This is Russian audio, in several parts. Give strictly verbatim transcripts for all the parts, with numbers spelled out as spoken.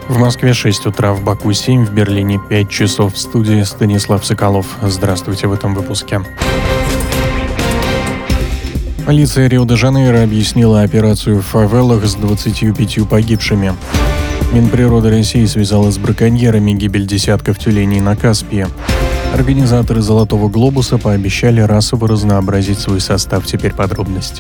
В Москве шесть утра, в Баку семь, в Берлине пять часов. В студии Станислав Соколов. Здравствуйте в этом выпуске. Полиция Рио-де-Жанейро объяснила операцию в фавелах с двадцатью пятью погибшими. Минприроды России связала с браконьерами гибель десятков тюленей на Каспии. Организаторы «Золотого глобуса» пообещали расово разнообразить свой состав. Теперь подробности.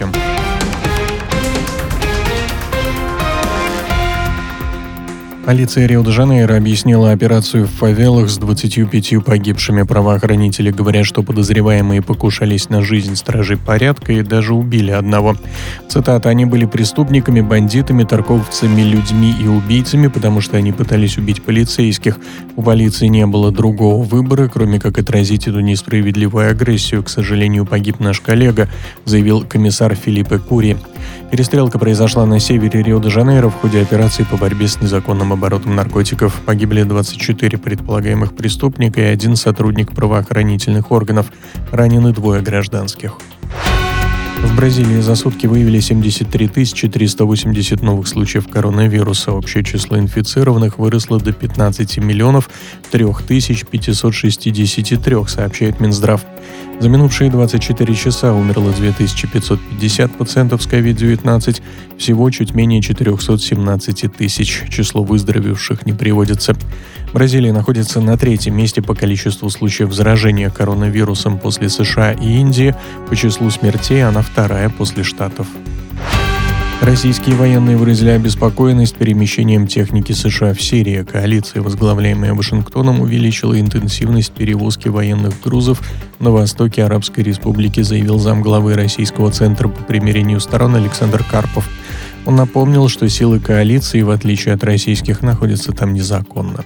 Полиция Рио-де-Жанейро объяснила операцию в фавелах с двадцатью пятью погибшими. Правоохранители говорят, что подозреваемые покушались на жизнь стражей порядка и даже убили одного. Цитата: «Они были преступниками, бандитами, торговцами людьми и убийцами, потому что они пытались убить полицейских. У полиции не было другого выбора, кроме как отразить эту несправедливую агрессию. К сожалению, погиб наш коллега», заявил комиссар Филиппе Кури. Перестрелка произошла на севере Рио-де-Жанейро в ходе операции по борьбе с незаконным оборотом наркотиков. Погибли двадцать четыре предполагаемых преступника и один сотрудник правоохранительных органов. Ранены двое гражданских. В Бразилии за сутки выявили семьдесят три тысячи триста восемьдесят новых случаев коронавируса. Общее число инфицированных выросло до пятнадцати миллионов трёх тысяч пятисот шестидесяти трёх, сообщает Минздрав. За минувшие двадцать четыре часа умерло две тысячи пятьсот пятьдесят пациентов с ковид девятнадцать, всего чуть менее четыреста семнадцать тысяч. Число выздоровевших не приводится. Бразилия находится на третьем месте по количеству случаев заражения коронавирусом после США и Индии. По числу смертей она вторая после Штатов. Российские военные выразили обеспокоенность перемещением техники США в Сирии. Коалиция, возглавляемая Вашингтоном, увеличила интенсивность перевозки военных грузов на востоке Арабской Республики, заявил замглавы Российского центра по примирению сторон Александр Карпов. Он напомнил, что силы коалиции, в отличие от российских, находятся там незаконно.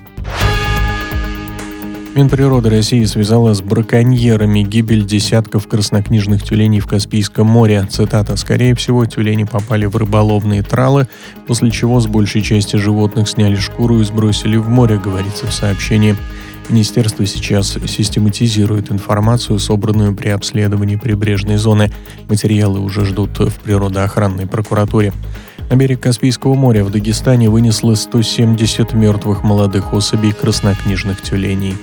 Минприроды России связала с браконьерами гибель десятков краснокнижных тюленей в Каспийском море. Цитата: «Скорее всего, тюлени попали в рыболовные тралы, после чего с большей части животных сняли шкуру и сбросили в море», говорится в сообщении. Министерство сейчас систематизирует информацию, собранную при обследовании прибрежной зоны. Материалы уже ждут в природоохранной прокуратуре. На берег Каспийского моря в Дагестане вынесло сто семьдесят мертвых молодых особей краснокнижных тюленей.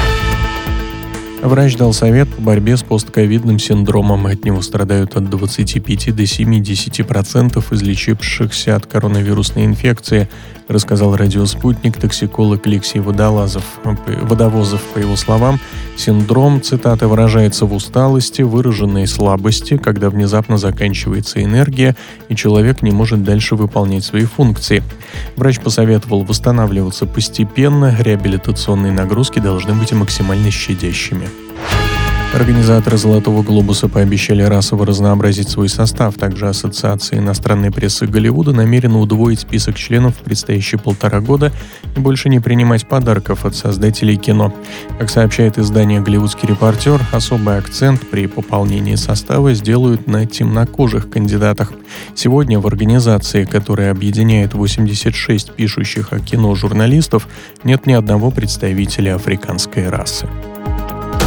Врач дал совет по борьбе с постковидным синдромом. От него страдают от двадцати пяти до семидесяти процентов излечившихся от коронавирусной инфекции, рассказал радио «Спутник» токсиколог Алексей Водолазов. Водовозов, по его словам, синдром, цитата, выражается в усталости, выраженной слабости, когда внезапно заканчивается энергия и человек не может дальше выполнять свои функции. Врач посоветовал восстанавливаться постепенно, реабилитационные нагрузки должны быть максимально щадящими. Организаторы «Золотого глобуса» пообещали расово разнообразить свой состав. Также Ассоциация иностранной прессы Голливуда намерена удвоить список членов в предстоящие полтора года и больше не принимать подарков от создателей кино. Как сообщает издание «Голливудский репортер», особый акцент при пополнении состава сделают на темнокожих кандидатах. Сегодня в организации, которая объединяет восемьдесят шесть пишущих о кино журналистов, нет ни одного представителя африканской расы.